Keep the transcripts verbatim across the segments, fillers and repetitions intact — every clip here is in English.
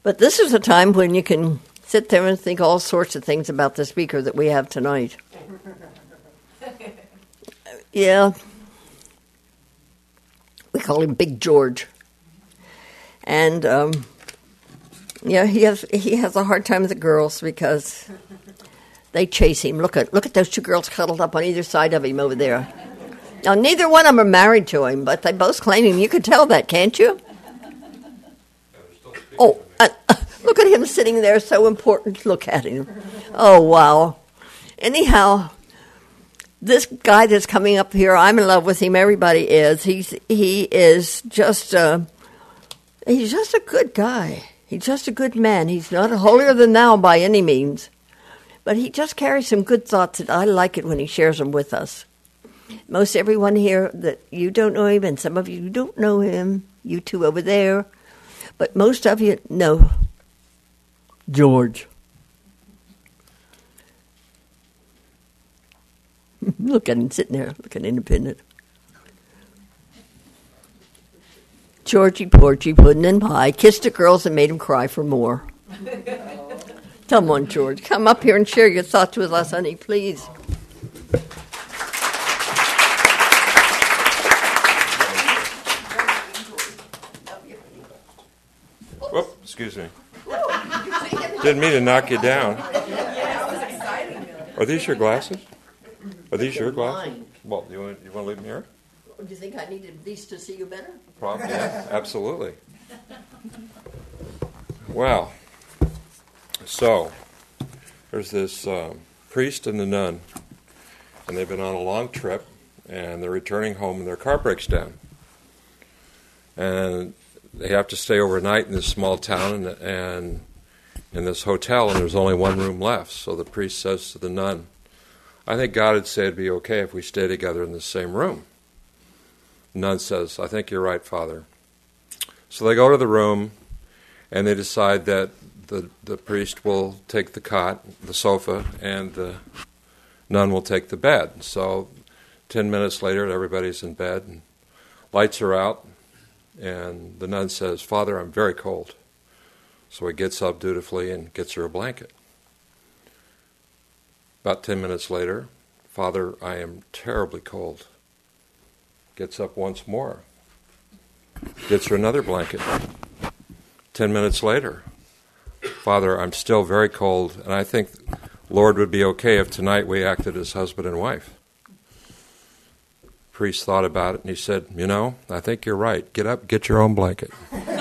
But this is a time when you can sit there and think all sorts of things about the speaker that we have tonight. Yeah. We call him Big George. And, um, yeah, he has he has a hard time with the girls because they chase him. Look at look at those two girls cuddled up on either side of him over there. Now, neither one of them are married to him, but they both claim him. You can tell that, can't you? Oh, uh, uh, look at him sitting there, so important. Look at him. Oh, wow. Anyhow, this guy that's coming up here, I'm in love with him. Everybody is. He's he is just uh, he's just a good guy. He's just a good man. He's not a holier than thou by any means, but he just carries some good thoughts, and I like it when he shares them with us. Most everyone here that you don't know him, and some of you don't know him, you two over there, but most of you know George. Look at him sitting there, looking independent. Georgie Porgy, pudding and pie, kissed the girls and made them cry for more. Come on, George. Come up here and share your thoughts with us, honey, please. Whoop, excuse me. Didn't mean to knock you down. Are these your glasses? Are these your glasses? Well, you want, you want to leave them here? Do you think I needed these to see you better? Probably, yeah, absolutely. Well, so there's this um, priest and the nun, and they've been on a long trip, and they're returning home, and their car breaks down. And they have to stay overnight in this small town and, and in this hotel, and there's only one room left. So the priest says to the nun, I think God would say it'd be okay if we stay together in the same room. The nun says, I think you're right, Father. So they go to the room, and they decide that the, the priest will take the cot, the sofa, and the nun will take the bed. So ten minutes later, everybody's in bed, and lights are out, and the nun says, Father, I'm very cold. So he gets up dutifully and gets her a blanket. About ten minutes later, Father, I am terribly cold. Gets up once more. Gets her another blanket. Ten minutes later, Father, I'm still very cold, and I think Lord would be okay if tonight we acted as husband and wife. Priest thought about it, and he said, you know, I think you're right. Get up, get your own blanket.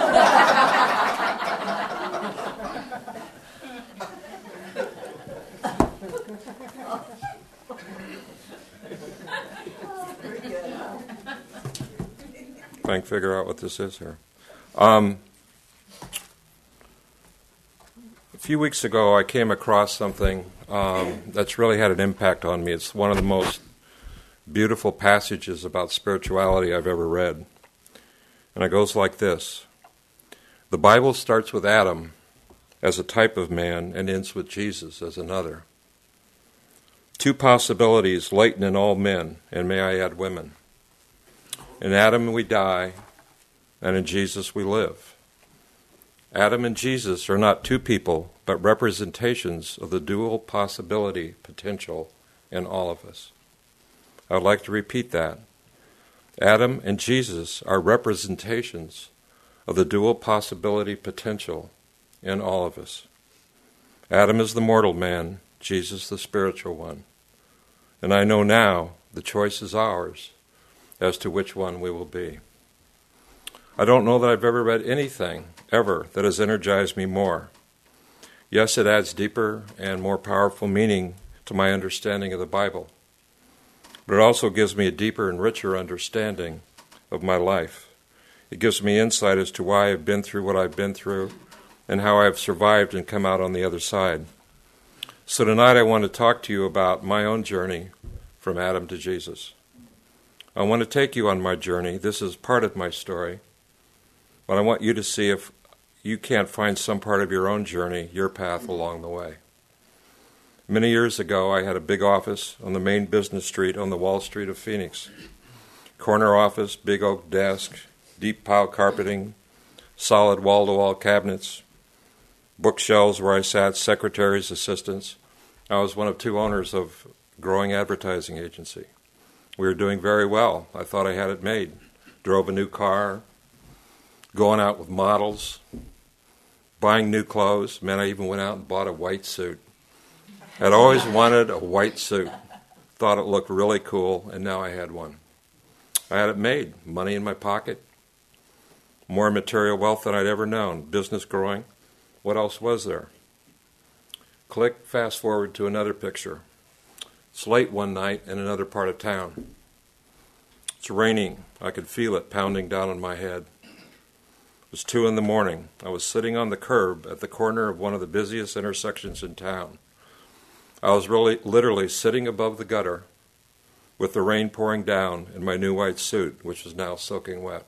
I can figure out what this is here. Um, a few weeks ago, I came across something um, that's really had an impact on me. It's one of the most beautiful passages about spirituality I've ever read. And it goes like this. The Bible starts with Adam as a type of man and ends with Jesus as another. Two possibilities latent in all men, and may I add women. In Adam we die, and in Jesus we live. Adam and Jesus are not two people, but representations of the dual possibility potential in all of us. I would like to repeat that. Adam and Jesus are representations of the dual possibility potential in all of us. Adam is the mortal man, Jesus the spiritual one. And I know now the choice is ours as to which one we will be. I don't know that I've ever read anything, ever, that has energized me more. Yes, it adds deeper and more powerful meaning to my understanding of the Bible, but it also gives me a deeper and richer understanding of my life. It gives me insight as to why I've been through what I've been through and how I've survived and come out on the other side. So tonight I want to talk to you about my own journey from Adam to Jesus. I want to take you on my journey. This is part of my story. But I want you to see if you can't find some part of your own journey, your path along the way. Many years ago, I had a big office on the main business street on the Wall Street of Phoenix. Corner office, big oak desk, deep pile carpeting, solid wall-to-wall cabinets, bookshelves where I sat, secretaries, assistants. I was one of two owners of a growing advertising agency. We were doing very well. I thought I had it made. Drove a new car, going out with models, buying new clothes. Man, I even went out and bought a white suit. I'd always wanted a white suit. Thought it looked really cool, and now I had one. I had it made. Money in my pocket. More material wealth than I'd ever known. Business growing. What else was there? Click, fast forward to another picture. It's late one night in another part of town. It's raining. I could feel it pounding down on my head. It was two in the morning. I was sitting on the curb at the corner of one of the busiest intersections in town. I was really, literally sitting above the gutter with the rain pouring down in my new white suit, which was now soaking wet.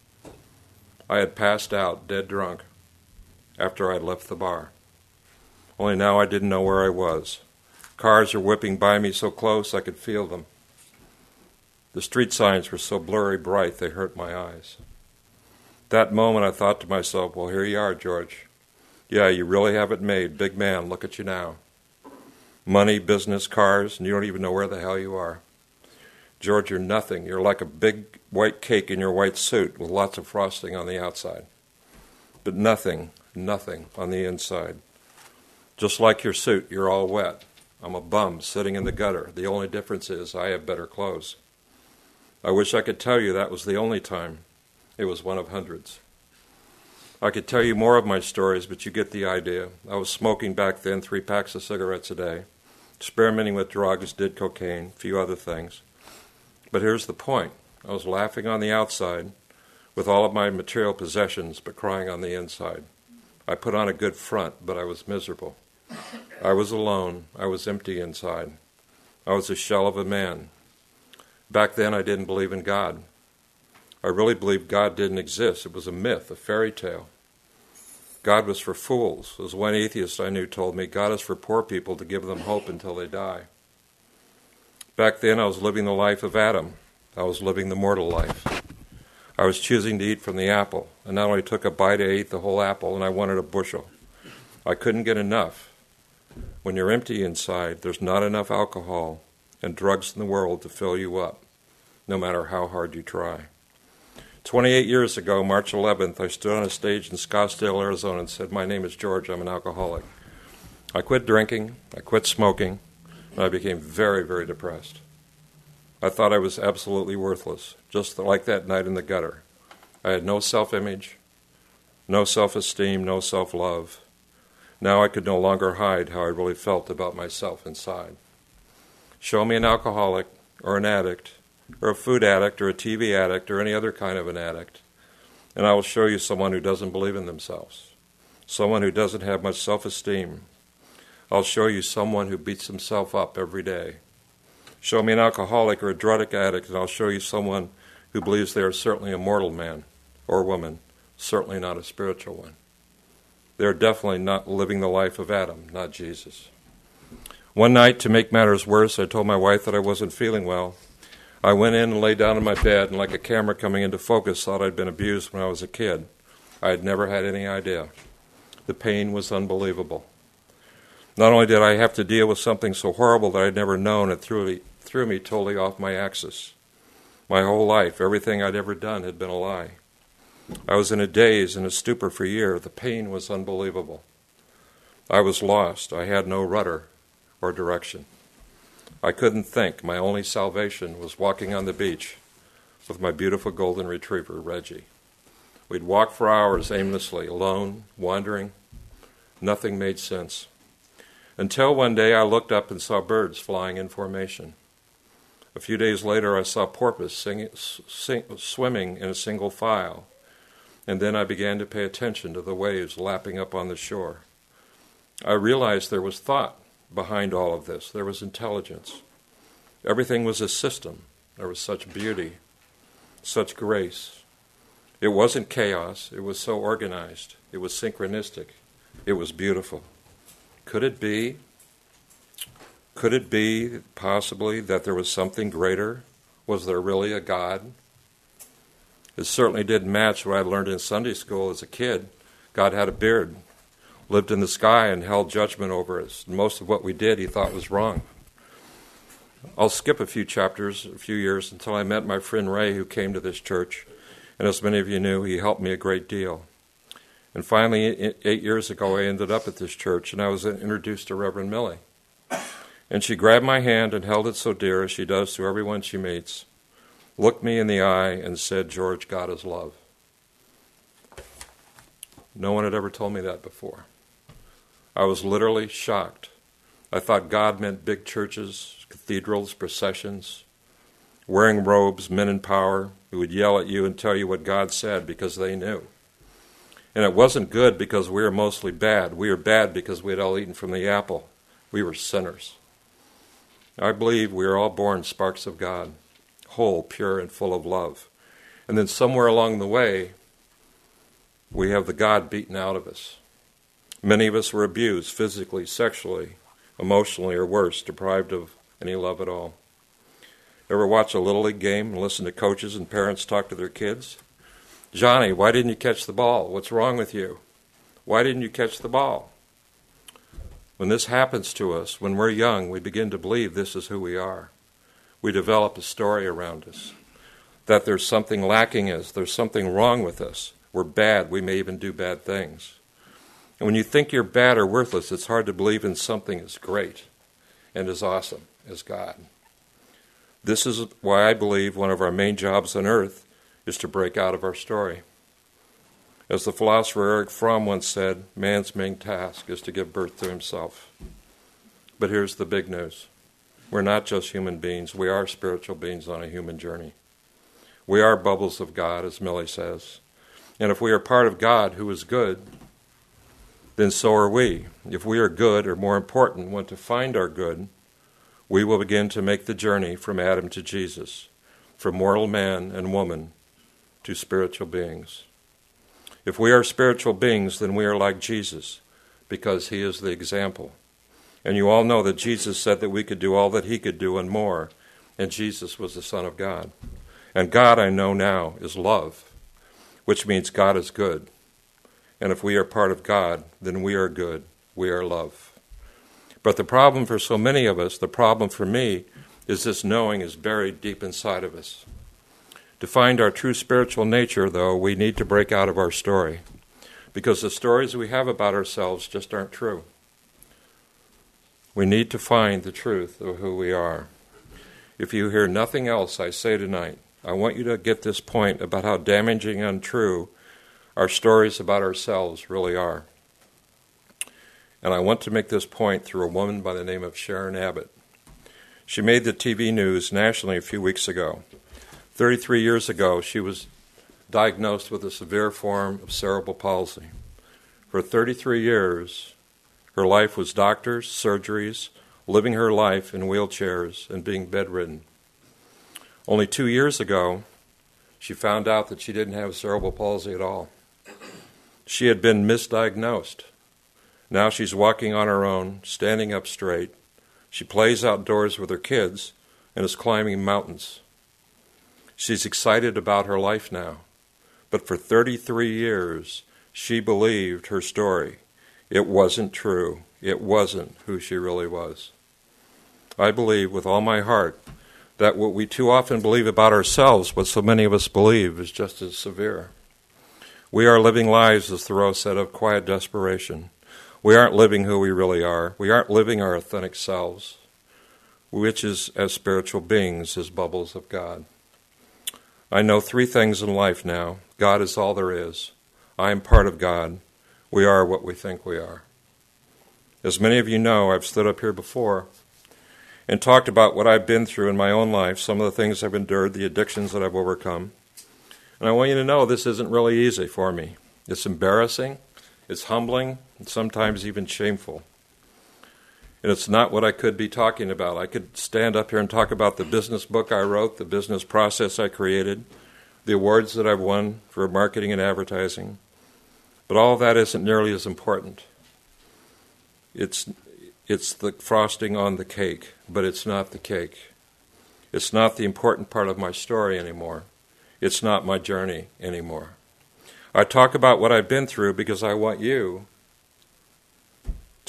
I had passed out, dead drunk, after I had left the bar. Only now I didn't know where I was. Cars were whipping by me so close I could feel them. The street signs were so blurry bright they hurt my eyes. That moment I thought to myself, well, here you are, George. Yeah, you really have it made. Big man, look at you now. Money, business, cars, and you don't even know where the hell you are. George, you're nothing. You're like a big white cake in your white suit with lots of frosting on the outside. But nothing, nothing on the inside. Just like your suit, you're all wet. I'm a bum sitting in the gutter. The only difference is I have better clothes. I wish I could tell you that was the only time. It was one of hundreds. I could tell you more of my stories, but you get the idea. I was smoking back then three packs of cigarettes a day, experimenting with drugs, did cocaine, a few other things. But here's the point. I was laughing on the outside with all of my material possessions, but crying on the inside. I put on a good front, but I was miserable. I was alone. I was empty inside. I was a shell of a man. Back then, I didn't believe in God. I really believed God didn't exist. It was a myth, a fairy tale. God was for fools. As one atheist I knew told me, God is for poor people to give them hope until they die. Back then, I was living the life of Adam. I was living the mortal life. I was choosing to eat from the apple, and not only took a bite, I ate the whole apple, and I wanted a bushel. I couldn't get enough. When you're empty inside, there's not enough alcohol and drugs in the world to fill you up, no matter how hard you try. twenty-eight years ago, March eleventh, I stood on a stage in Scottsdale, Arizona, and said, "My name is George, I'm an alcoholic." I quit drinking, I quit smoking, and I became very, very depressed. I thought I was absolutely worthless, just like that night in the gutter. I had no self-image, no self-esteem, no self-love. Now I could no longer hide how I really felt about myself inside. Show me an alcoholic or an addict or a food addict or a T V addict or any other kind of an addict, and I will show you someone who doesn't believe in themselves, someone who doesn't have much self-esteem. I'll show you someone who beats himself up every day. Show me an alcoholic or a drug addict, and I'll show you someone who believes they are certainly a mortal man or woman, certainly not a spiritual one. They're definitely not living the life of Adam, not Jesus. One night, to make matters worse, I told my wife that I wasn't feeling well. I went in and lay down in my bed, and like a camera coming into focus, thought I'd been abused when I was a kid. I had never had any idea. The pain was unbelievable. Not only did I have to deal with something so horrible that I'd never known, it threw me, threw me totally off my axis. My whole life, everything I'd ever done had been a lie. I was in a daze and a stupor for a year. The pain was unbelievable. I was lost. I had no rudder or direction. I couldn't think. My only salvation was walking on the beach with my beautiful golden retriever, Reggie. We'd walk for hours aimlessly, alone, wandering. Nothing made sense. Until one day I looked up and saw birds flying in formation. A few days later I saw porpoise sing, sing, swimming in a single file, and then I began to pay attention to the waves lapping up on the shore. I realized there was thought behind all of this. There was intelligence. Everything was a system. There was such beauty, such grace. It wasn't chaos. It was so organized. It was synchronistic. It was beautiful. Could it be, could it be possibly that there was something greater? Was there really a God? It certainly didn't match what I learned in Sunday school as a kid. God had a beard, lived in the sky and held judgment over us. And most of what we did he thought was wrong. I'll skip a few chapters, a few years, until I met my friend Ray, who came to this church. And as many of you knew, he helped me a great deal. And finally, eight years ago, I ended up at this church, and I was introduced to Reverend Millie. And she grabbed my hand and held it so dear, as she does to everyone she meets, looked me in the eye and said, "George, God is love." No one had ever told me that before. I was literally shocked. I thought God meant big churches, cathedrals, processions, wearing robes, men in power who would yell at you and tell you what God said because they knew. And it wasn't good because we were mostly bad. We were bad because we had all eaten from the apple. We were sinners. I believe we are all born sparks of God, whole, pure, and full of love. And then somewhere along the way, we have the God beaten out of us. Many of us were abused physically, sexually, emotionally, or worse, deprived of any love at all. Ever watch a Little League game and listen to coaches and parents talk to their kids? "Johnny, why didn't you catch the ball? What's wrong with you? Why didn't you catch the ball?" When this happens to us, when we're young, we begin to believe this is who we are. We develop a story around us, that there's something lacking in us, there's something wrong with us. We're bad, we may even do bad things. And when you think you're bad or worthless, it's hard to believe in something as great and as awesome as God. This is why I believe one of our main jobs on earth is to break out of our story. As the philosopher Erich Fromm once said, man's main task is to give birth to himself. But here's the big news. We're not just human beings. We are spiritual beings on a human journey. We are bubbles of God, as Millie says. And if we are part of God, who is good, then so are we. If we are good, or more important, want to find our good, we will begin to make the journey from Adam to Jesus, from mortal man and woman to spiritual beings. If we are spiritual beings, then we are like Jesus, because he is the example. And you all know that Jesus said that we could do all that he could do and more, and Jesus was the Son of God. And God, I know now, is love, which means God is good. And if we are part of God, then we are good. We are love. But the problem for so many of us, the problem for me, is this knowing is buried deep inside of us. To find our true spiritual nature, though, we need to break out of our story, because the stories we have about ourselves just aren't true. We need to find the truth of who we are. If you hear nothing else I say tonight, I want you to get this point about how damaging and untrue our stories about ourselves really are. And I want to make this point through a woman by the name of Sharon Abbott. She made the T V news nationally a few weeks ago. thirty-three years ago, she was diagnosed with a severe form of cerebral palsy. For thirty-three years, her life was doctors, surgeries, living her life in wheelchairs, and being bedridden. Only two years ago, she found out that she didn't have cerebral palsy at all. She had been misdiagnosed. Now she's walking on her own, standing up straight. She plays outdoors with her kids and is climbing mountains. She's excited about her life now. But for thirty-three years, she believed her story. It wasn't true. It wasn't who she really was. I believe with all my heart that what we too often believe about ourselves, what so many of us believe, is just as severe. We are living lives, as Thoreau said, of quiet desperation. We aren't living who we really are. We aren't living our authentic selves, which is, as spiritual beings, as bubbles of God. I know three things in life now. God is all there is. I am part of God. We are what we think we are. As many of you know, I've stood up here before and talked about what I've been through in my own life, some of the things I've endured, the addictions that I've overcome. And I want you to know this isn't really easy for me. It's embarrassing, it's humbling, and sometimes even shameful. And it's not what I could be talking about. I could stand up here and talk about the business book I wrote, the business process I created, the awards that I've won for marketing and advertising. But all of that isn't nearly as important. It's it's the frosting on the cake, but it's not the cake. It's not the important part of my story anymore. It's not my journey anymore. I talk about what I've been through because I want you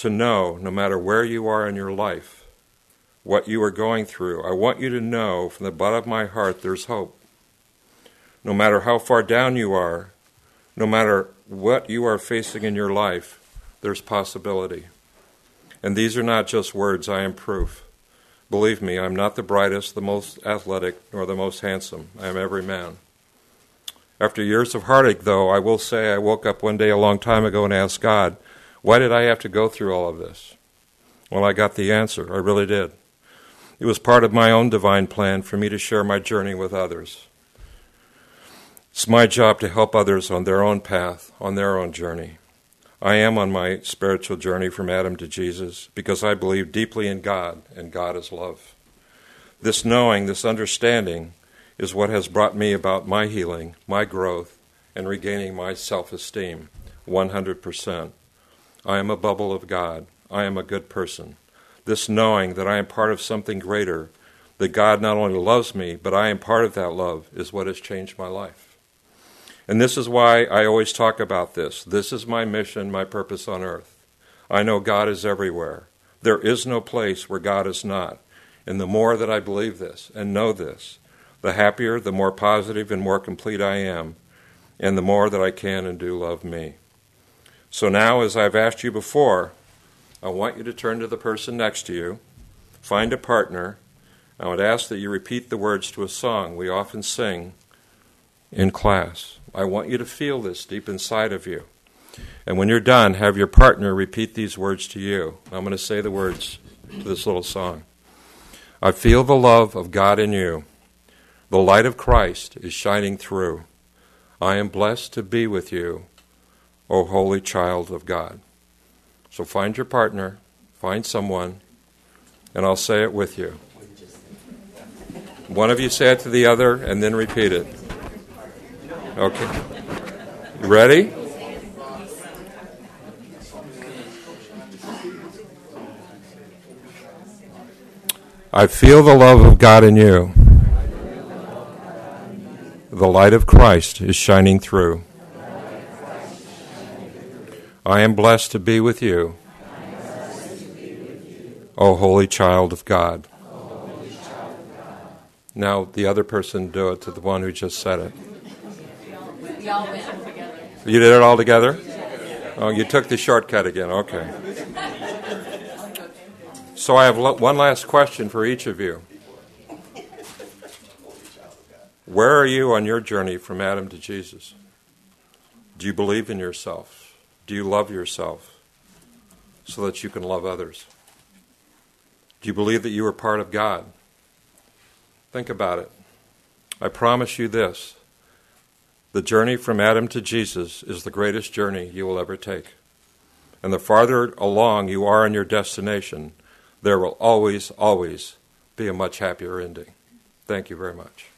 to know, no matter where you are in your life, what you are going through, I want you to know from the bottom of my heart there's hope. No matter how far down you are, no matter what you are facing in your life, there's possibility. And these are not just words, I am proof. Believe me, I'm not the brightest, the most athletic, nor the most handsome. I am every man. After years of heartache, though, I will say I woke up one day a long time ago and asked God, why did I have to go through all of this? Well, I got the answer. I really did. It was part of my own divine plan for me to share my journey with others. It's my job to help others on their own path, on their own journey. I am on my spiritual journey from Adam to Jesus because I believe deeply in God, and God is love. This knowing, this understanding, is what has brought me about my healing, my growth, and regaining my self-esteem, one hundred percent. I am a bubble of God. I am a good person. This knowing that I am part of something greater, that God not only loves me, but I am part of that love, is what has changed my life. And this is why I always talk about this. This is my mission, my purpose on earth. I know God is everywhere. There is no place where God is not. And the more that I believe this and know this, the happier, the more positive and more complete I am, and the more that I can and do love me. So now, as I've asked you before, I want you to turn to the person next to you, find a partner. I would ask that you repeat the words to a song we often sing in class. I want you to feel this deep inside of you. And when you're done, have your partner repeat these words to you. I'm going to say the words to this little song. I feel the love of God in you. The light of Christ is shining through. I am blessed to be with you, O holy child of God. So find your partner, find someone, and I'll say it with you. One of you say it to the other and then repeat it. Okay. Ready? I feel the love of God in you. The light of Christ is shining through. I am blessed to be with you, O holy child of God. Now the other person do it to the one who just said it. You did it all together? Oh, you took the shortcut again. Okay. So I have one last question for each of you. Where are you on your journey from Adam to Jesus? Do you believe in yourself? Do you love yourself so that you can love others? Do you believe that you are part of God? Think about it. I promise you this. The journey from Adam to Jesus is the greatest journey you will ever take. And the farther along you are in your destination, there will always, always be a much happier ending. Thank you very much.